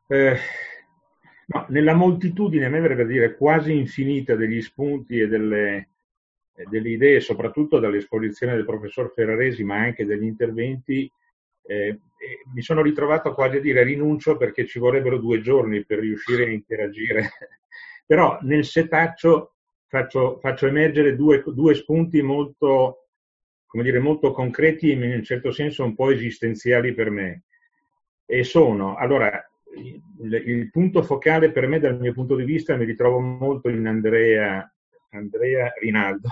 Eh, no, nella moltitudine, a me verrebbe a dire quasi infinita degli spunti delle idee, soprattutto dall'esposizione del professor Ferraresi, ma anche degli interventi, mi sono ritrovato quasi a dire rinuncio perché ci vorrebbero 2 giorni per riuscire a interagire. Però nel setaccio faccio emergere due spunti molto, come dire, molto concreti e in un certo senso un po' esistenziali per me. E sono, allora, il punto focale per me, dal mio punto di vista, mi ritrovo molto in Andrea Rinaldo,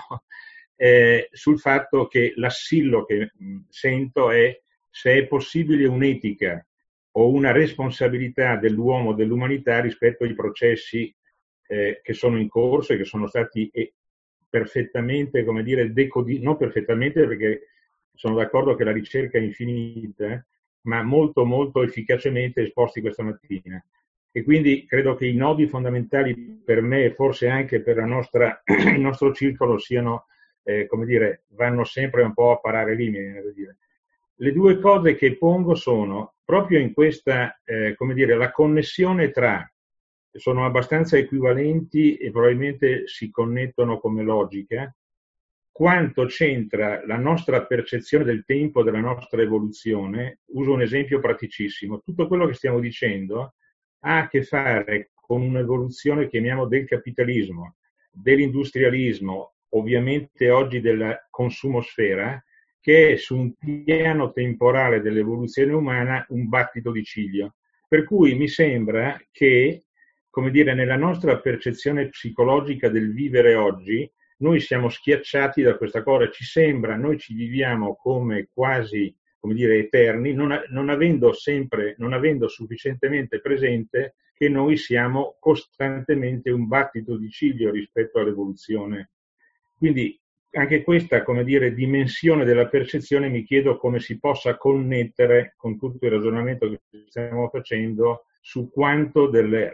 sul fatto che l'assillo che sento è se è possibile un'etica o una responsabilità dell'uomo, dell'umanità rispetto ai processi che sono in corso e che sono stati perfettamente, come dire, non perfettamente perché sono d'accordo che la ricerca è infinita, ma molto molto efficacemente esposti questa mattina. E quindi credo che i nodi fondamentali per me e forse anche per il nostro circolo siano, come dire, vanno sempre un po' a parare lì, mi viene da dire. Le due cose che pongo sono proprio in questa, come dire, la connessione tra, sono abbastanza equivalenti e probabilmente si connettono come logica, quanto c'entra la nostra percezione del tempo, della nostra evoluzione. Uso un esempio praticissimo. Tutto quello che stiamo dicendo ha a che fare con un'evoluzione, chiamiamo, del capitalismo, dell'industrialismo, ovviamente oggi della consumosfera, che è su un piano temporale dell'evoluzione umana un battito di ciglio. Per cui mi sembra che, come dire, nella nostra percezione psicologica del vivere oggi, noi siamo schiacciati da questa cosa, ci sembra, noi ci viviamo come quasi, come dire, eterni, non avendo sufficientemente presente che noi siamo costantemente un battito di ciglio rispetto all'evoluzione. Quindi anche questa, come dire, dimensione della percezione mi chiedo come si possa connettere con tutto il ragionamento che stiamo facendo su quanto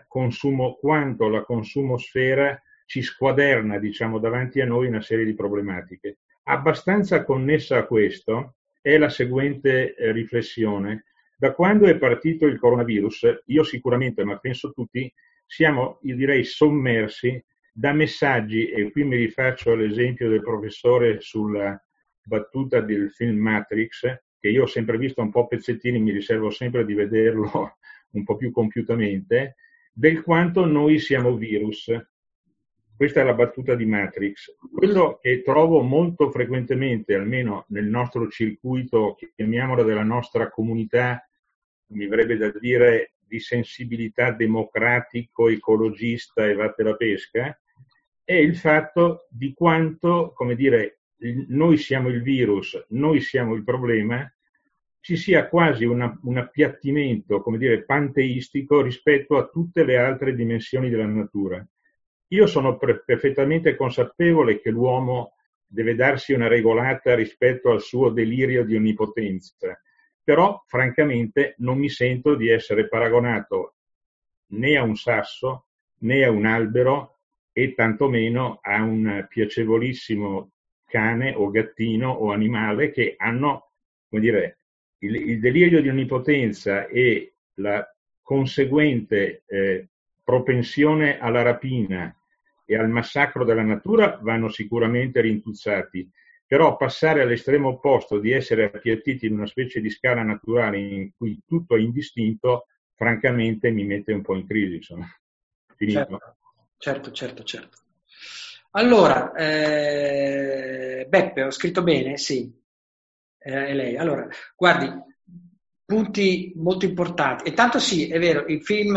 la consumosfera ci squaderna, diciamo, davanti a noi una serie di problematiche. Abbastanza connessa a questo è la seguente riflessione. Da quando è partito il coronavirus, io sicuramente, ma penso tutti, siamo, io direi, sommersi da messaggi, e qui mi rifaccio all'esempio del professore sulla battuta del film Matrix, che io ho sempre visto un po' pezzettini, mi riservo sempre di vederlo un po' più compiutamente, del quanto noi siamo virus. Questa è la battuta di Matrix. Quello che trovo molto frequentemente, almeno nel nostro circuito, chiamiamolo della nostra comunità, mi verrebbe da dire di sensibilità democratico, ecologista e vatte la pesca, è il fatto di quanto, come dire, noi siamo il virus, noi siamo il problema, ci sia quasi un appiattimento, come dire, panteistico rispetto a tutte le altre dimensioni della natura. Io sono perfettamente consapevole che l'uomo deve darsi una regolata rispetto al suo delirio di onnipotenza, però francamente non mi sento di essere paragonato né a un sasso né a un albero e tantomeno a un piacevolissimo cane o gattino o animale che hanno, come dire, il delirio di onnipotenza e la conseguente propensione alla rapina e al massacro della natura vanno sicuramente rintuzzati, però passare all'estremo opposto di essere appiattiti in una specie di scala naturale in cui tutto è indistinto, francamente mi mette un po' in crisi, insomma. Finito. Certo. Allora, Beppe, ho scritto bene? Sì, è lei. Allora, guardi, punti molto importanti. E tanto sì, è vero, il film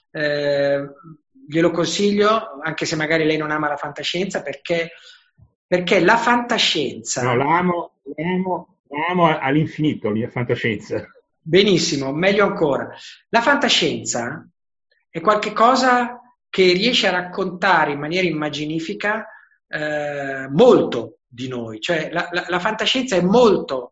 glielo consiglio, anche se magari lei non ama la fantascienza, perché la fantascienza... No, la amo all'infinito, la fantascienza. Benissimo, meglio ancora. La fantascienza è qualcosa che riesce a raccontare in maniera immaginifica molto di noi, cioè la fantascienza è molto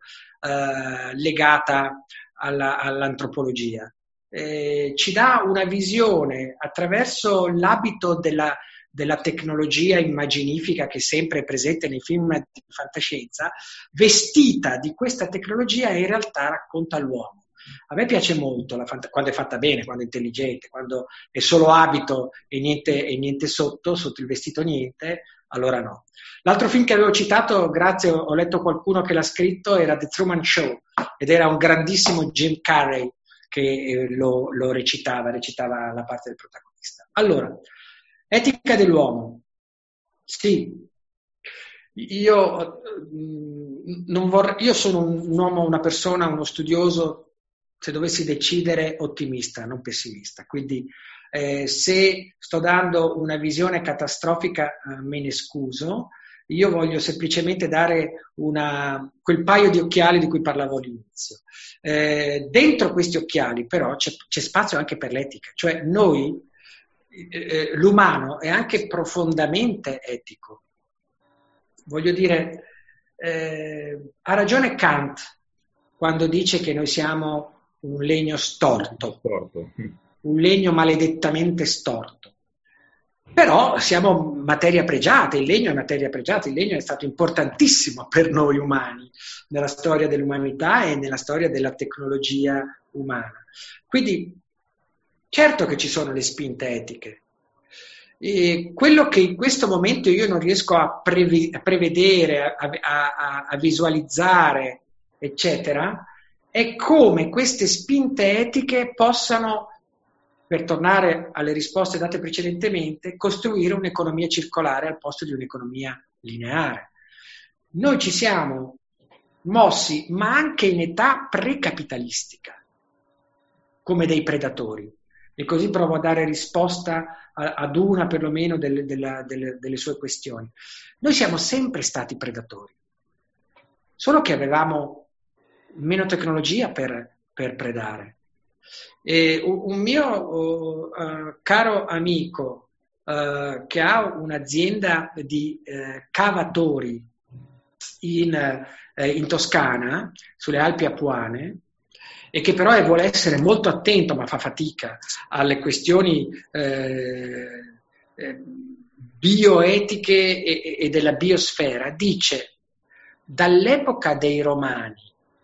legata all'antropologia. Ci dà una visione attraverso l'abito della tecnologia immaginifica che sempre è presente nei film di fantascienza, vestita di questa tecnologia e in realtà racconta l'uomo. A me piace molto quando è fatta bene, quando è intelligente, quando è solo abito e niente sotto il vestito niente, allora no. L'altro film che avevo citato, grazie, ho letto qualcuno che l'ha scritto, era The Truman Show, ed era un grandissimo Jim Carrey che lo recitava la parte del protagonista. Allora, etica dell'uomo. Sì, io sono un uomo, una persona, uno studioso, se dovessi decidere, ottimista, non pessimista. Quindi se sto dando una visione catastrofica, me ne scuso. Io voglio semplicemente dare quel paio di occhiali di cui parlavo all'inizio. Dentro questi occhiali però c'è spazio anche per l'etica, cioè l'umano è anche profondamente etico. Voglio dire, ha ragione Kant quando dice che noi siamo un legno storto, un legno maledettamente storto. Però siamo materia pregiata, il legno è materia pregiata, il legno è stato importantissimo per noi umani, nella storia dell'umanità e nella storia della tecnologia umana. Quindi, certo che ci sono le spinte etiche. E quello che in questo momento io non riesco a prevedere, a visualizzare, eccetera, è come queste spinte etiche possano, per tornare alle risposte date precedentemente, costruire un'economia circolare al posto di un'economia lineare. Noi ci siamo mossi, ma anche in età precapitalistica, come dei predatori. E così provo a dare risposta ad una perlomeno delle sue questioni. Noi siamo sempre stati predatori, solo che avevamo meno tecnologia per predare. E un mio caro amico che ha un'azienda di cavatori in Toscana, sulle Alpi Apuane, e che però vuole essere molto attento, ma fa fatica, alle questioni bioetiche e della biosfera, dice: dall'epoca dei Romani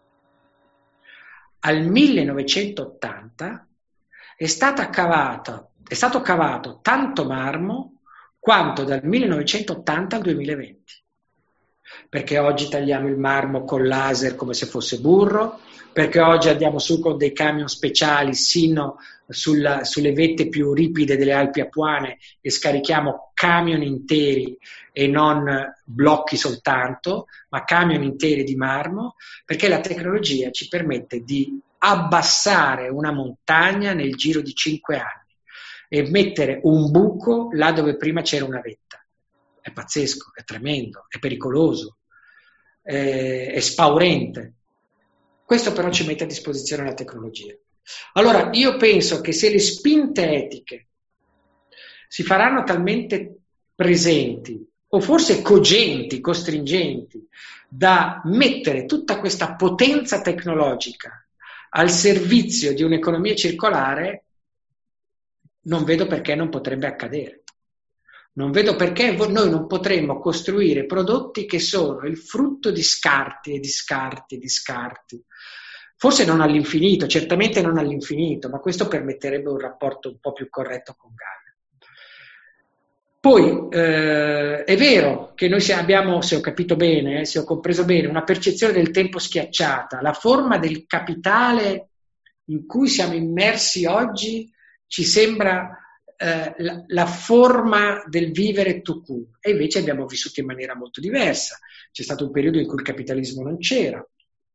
al 1980 è stato cavato tanto marmo quanto dal 1980 al 2020. Perché oggi tagliamo il marmo con laser come se fosse burro, perché oggi andiamo su con dei camion speciali sino sulle vette più ripide delle Alpi Apuane e scarichiamo camion interi e non blocchi soltanto, ma camion interi di marmo, perché la tecnologia ci permette di abbassare una montagna nel giro di 5 anni e mettere un buco là dove prima c'era una vetta. È pazzesco, è tremendo, è pericoloso, è spaurente. Questo però ci mette a disposizione la tecnologia. Allora, io penso che se le spinte etiche si faranno talmente presenti, o forse cogenti, costringenti, da mettere tutta questa potenza tecnologica al servizio di un'economia circolare, non vedo perché non potrebbe accadere. Non vedo perché noi non potremmo costruire prodotti che sono il frutto di scarti e di scarti e di scarti. Forse non all'infinito, certamente non all'infinito, ma questo permetterebbe un rapporto un po' più corretto con Gaia. Poi è vero che noi abbiamo, se ho capito bene, se ho compreso bene, una percezione del tempo schiacciata. La forma del capitale in cui siamo immersi oggi ci sembra la forma del vivere tout court, e invece abbiamo vissuto in maniera molto diversa. C'è stato un periodo in cui il capitalismo non c'era.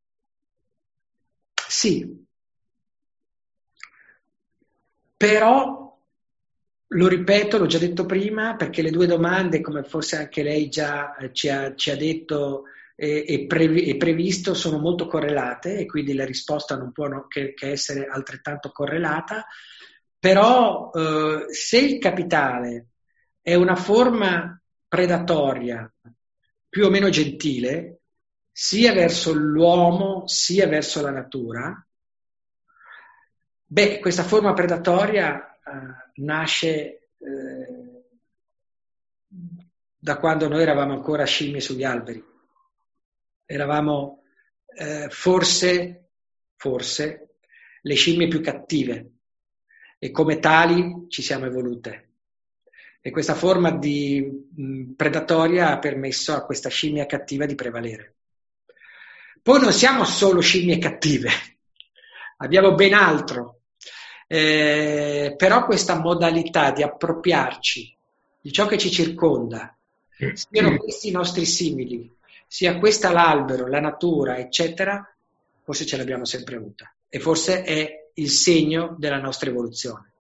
Sì, però lo ripeto, l'ho già detto prima, perché le due domande, come forse anche lei già ci ha detto e previsto, sono molto correlate, e quindi la risposta non può che essere altrettanto correlata. Però se il capitale è una forma predatoria più o meno gentile, sia verso l'uomo sia verso la natura, questa forma predatoria nasce da quando noi eravamo ancora scimmie sugli alberi. Eravamo forse le scimmie più cattive e come tali ci siamo evolute. E questa forma di predatoria ha permesso a questa scimmia cattiva di prevalere. Poi non siamo solo scimmie cattive, abbiamo ben altro. Però questa modalità di appropriarci di ciò che ci circonda, siano questi i nostri simili, sia questa l'albero, la natura, eccetera, forse ce l'abbiamo sempre avuta e forse è il segno della nostra evoluzione.